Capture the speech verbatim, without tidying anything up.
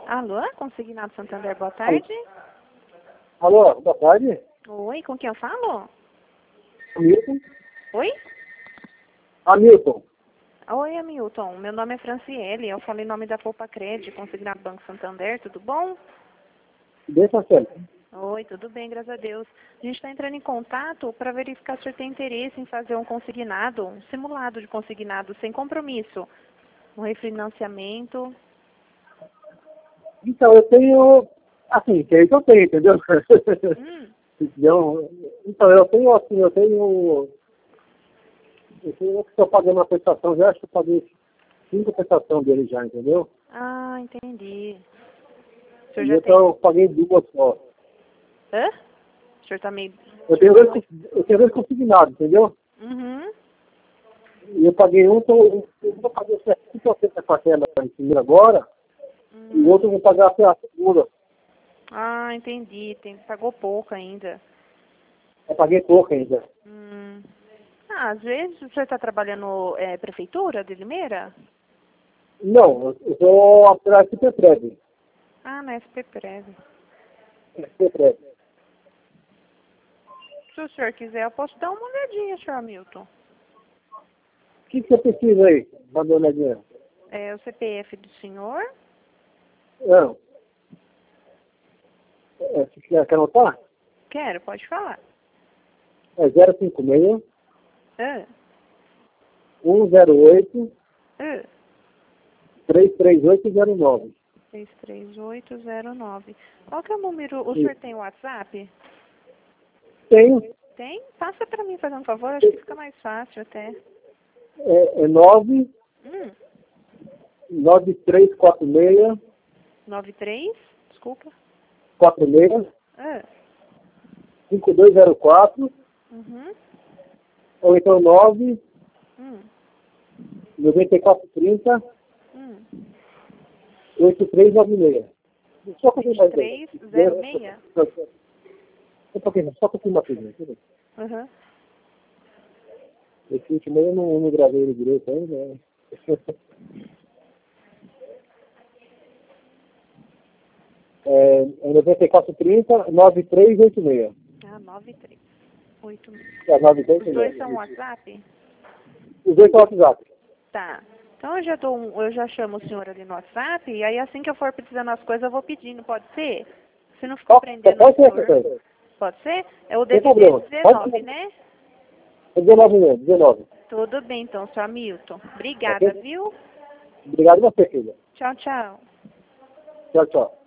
Alô, Consignado Santander, boa tarde. Alô, boa tarde. Oi, com quem eu falo? Hamilton. Oi? Hamilton. Oi, Hamilton. Meu nome é Franciele. Eu falo em nome da Poupa Cred, Consignado Banco Santander. Tudo bom? Bem, Franciele. Oi, tudo bem, graças a Deus. A gente está entrando em contato para verificar se o senhor tem interesse em fazer um consignado, um simulado de consignado sem compromisso. Um refinanciamento. Então, eu tenho, assim, que é que eu tenho, entendeu? Hum. Entendeu? Então, eu tenho, assim, eu tenho, eu tenho que estou pagando uma prestação, já acho que eu paguei cinco prestações dele já, entendeu? Ah, entendi. O senhor E já eu, tem... tô, eu paguei duas só. Hã? O senhor está meio... Eu tenho dois, eu tenho dois consignados, entendeu? Uhum. E eu paguei um, tô, eu vou pagar setenta por cento da parcela em primeiro agora, e o Hum. outro eu vou pagar até a segunda. Ah, entendi. Tem, pagou pouco ainda. Eu paguei pouco ainda. Hum. Ah, às vezes o senhor está trabalhando é, prefeitura de Limeira? Não, eu estou atrás de Petreve. Ah, na S P Prev. Petreve. Se o senhor quiser, eu posso dar uma olhadinha, senhor Hamilton. O que, que você precisa aí? Manda uma olhadinha. É o C P F do senhor? Não. É, você quer, quer anotar? Quero, pode falar. É zero cinco seis, Ah, um zero oito, ah. três três oito zero nove. seis três oito zero nove. Qual que é o número? O Isso. senhor tem WhatsApp? Tenho. Tem? Passa para mim, fazendo um favor. Acho que fica mais fácil até. É, é nove Hum. nove três quatro seis, nove três? Desculpa. quatro seis, Ah. cinco dois zero quatro, Uhum. ou então nove Hum. nove quatro três zero, Hum. oito três nove seis. Só um pouquinho mais aí. três zero seis? Só um pouquinho, só um pouquinho mais aí. Uhum. Esse último aí eu não, não gravei ele direito ainda, né? É, é nove quatro três zero, nove três oito seis. Ah, nove três oito seis. É, nove três Os oito dois seis. são WhatsApp? Os dois são WhatsApp. Tá. Então eu já dou um, eu já chamo o senhor ali no WhatsApp e aí assim que eu for precisando as coisas eu vou pedindo, pode ser? Se não ficar Ó, prendendo o pode ser, senhor. professor. Pode ser? É o Sem D D D problema. Pode dezenove, ser. né? É dezenove mesmo, dezenove. Tudo bem então, senhor Hamilton. Obrigada, Ok? viu? Obrigado a você, filha. Tchau, tchau. Tchau, tchau.